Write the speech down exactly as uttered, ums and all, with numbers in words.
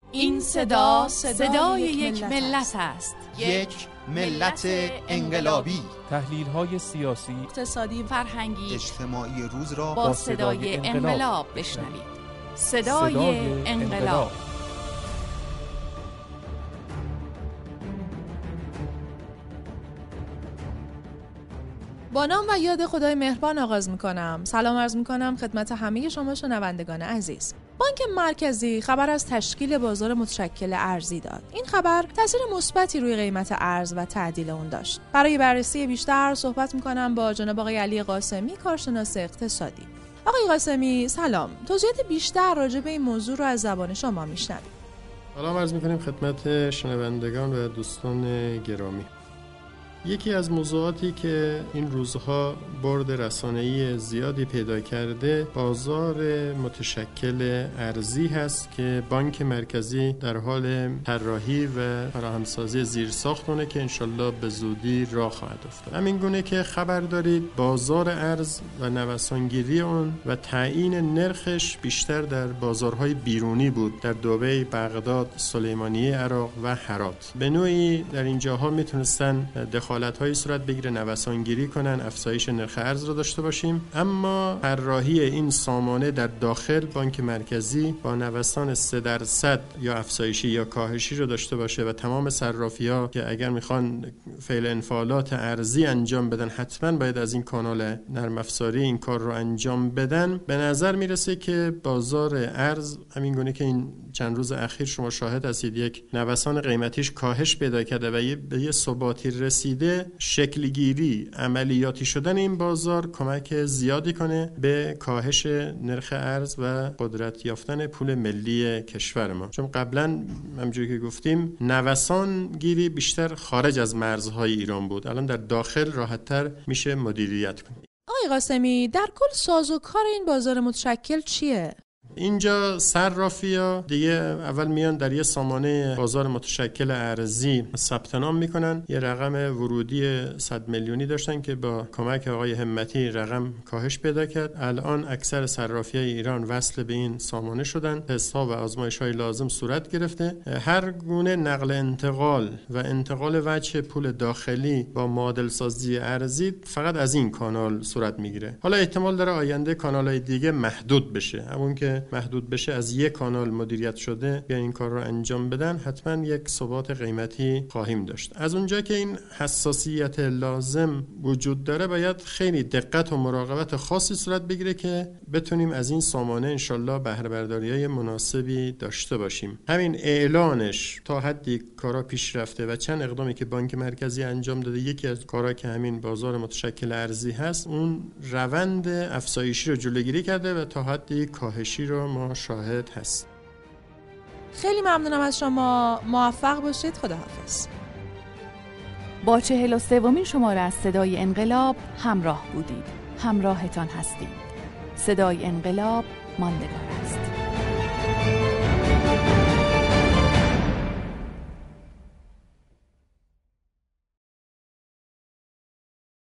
این صدا صدای یک ملت است. یک ملت انقلابی. تحلیل‌های سیاسی، اقتصادی، فرهنگی، اجتماعی روز را با صدای انقلاب بشنوید. صدای انقلاب. با نام و یاد خدای مهربان آغاز میکنم. سلام عرض میکنم خدمت همه شما شنوندگان عزیز. بانک مرکزی خبر از تشکیل بازار متشکل ارزی داد. این خبر تاثیر مثبتی روی قیمت ارز و تعدیل اون داشت. برای بررسی بیشتر صحبت میکنم با جناب آقای علی قاسمی، کارشناس اقتصادی. آقای قاسمی سلام. توضیحات بیشتر راجع به این موضوع رو از زبان شما میشنویم. سلام عرض میکنیم خدمت شنوندگان و دوستان گرامی. یکی از موضوعاتی که این روزها برد رسانه‌ای زیادی پیدا کرده بازار متشکل ارزی هست که بانک مرکزی در حال طراحی و فراهمسازی زیرساخت اونه که انشالله به زودی راه خواهد افتاد. همین گونه که خبر دارید بازار ارز و نوسانگیری اون و تعیین نرخش بیشتر در بازارهای بیرونی بود، در دبی، بغداد، سلیمانیه عراق و هرات. به نوعی در این جاها میتونستن دخالت‌های صورت بگیره، نوسانگیری کنن، افزایش نرخ ارز رو داشته باشیم. اما طراحی این سامانه در داخل بانک مرکزی با نوسان سه درصد یا افزایشی یا کاهشی رو داشته باشه و تمام صرافی‌ها که اگر میخوان فعل انفعالات ارزی انجام بدن حتما باید از این کانال نرم افزاری این کار رو انجام بدن. به نظر میرسه که بازار ارز همین گونه که این چند روز اخیر شما شاهد هستید یک نوسان قیمتیش کاهش پیدا کرده و به یه ثباتی رسیده، شکلگیری عملیاتی شدن این بازار کمک زیادی کنه به کاهش نرخ ارز و قدرت یافتن پول ملی کشور ما. چون قبلا همونجوری که گفتیم نوسان گیری بیشتر خارج از مرزهای ایران بود، الان در داخل راحت‌تر میشه مدیریت کنید. آقای قاسمی در کل سازوکار این بازار متشکل چیه؟ اینجا صرافی‌ها دیگه اول میان در یه سامانه بازار متشکل ارزی ثبت نام میکنن، یه رقم ورودی صد میلیونی داشتن که با کمک آقای همتی رقم کاهش پیدا کرد. الان اکثر صرافی‌های ایران وصل به این سامانه شدن، تست‌ها و آزمایش‌های لازم صورت گرفته. هر گونه نقل انتقال و انتقال وجه پول داخلی با معادل سازی ارزی فقط از این کانال صورت میگیره. حالا احتمال داره آینده کانال‌های دیگه محدود بشه، همون که محدود بشه از یک کانال مدیریت شده یا این کار رو انجام بدن حتما یک ثبات قیمتی خواهیم داشت. از اونجا که این حساسیت لازم وجود داره باید خیلی دقت و مراقبت خاصی صورت بگیره که بتونیم از این سامانه انشالله بهره برداری‌های مناسبی داشته باشیم. همین اعلانش تا حدی کارا پیش رفته و چند اقدامی که بانک مرکزی انجام داده، یکی از کارا که همین بازار متشکل ارزی هست اون روند افزایشی رو جلوگیری کرده و تا حدی کاهشی رو ما شاهد هست. خیلی ممنونم از شما، موفق باشید. خداحافظ. با چهل و سومین شماره از صدای انقلاب همراه بودید. همراهتان هستیم. صدای انقلاب ماندگار است.